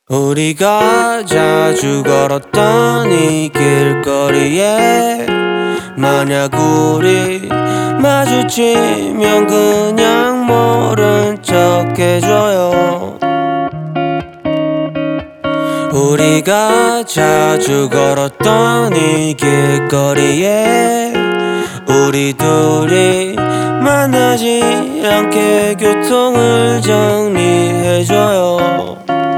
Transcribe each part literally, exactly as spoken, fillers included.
우리가 자주 걸었던 이 길거리에 만약 우리 마주치면 그냥 모른 척 해줘요. 우리가 자주 걸었던 이 길거리에 우리 둘이 만나지 않게 교통을 정리해줘요.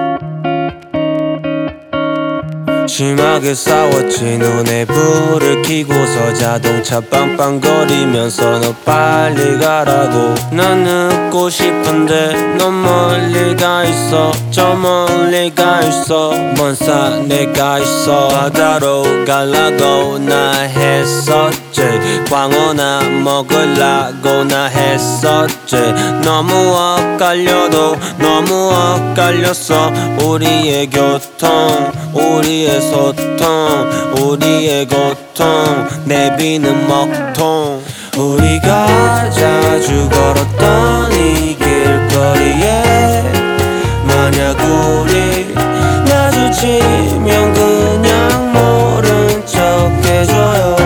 심하게 싸웠지. 눈에 불을 켜고서 자동차 빵빵거리면서 너 빨리 가라고. 난 늦고 싶은데 넌 멀리 가 있어. 저 멀리 가 있어. 먼 산에 가 있어. 바다로 가려고 나 했었지. 광어나 먹으려고 나 했었지. 너무 엇갈려도 너무 엇갈렸어. 우리의 교통, 우리의 소통, 우리의 고통, 내비는 먹통. 우리가 자주 걸었던 이 길거리에 만약 우리 마주치면 그냥 모른 척 해줘요.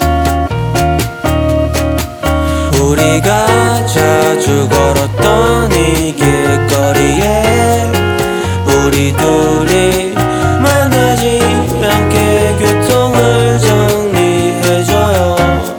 우리가 자주 걸었던 이 길거리에 우리 둘이 만나지 않게 교통을 정리해줘요.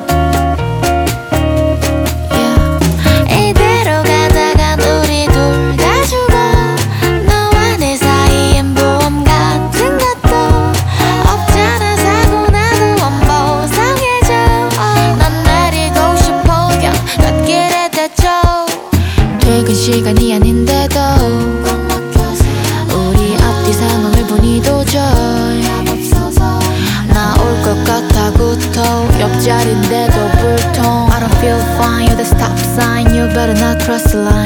yeah. 이대로 가다간 우리 둘 다 죽어. 너와 내 사이엔 보험 같은 것도 없잖아. 사고 나도 원보상해줘. 난 내리고 싶어 그냥 갓길에 대쳐. 퇴근 시간이 아닌데도 우리 앞뒤 상황을 보니 도저히 나 올 것 같아 구토. 옆자리인데도 불통. I don't feel fine, you're the stop sign. You better not cross the line.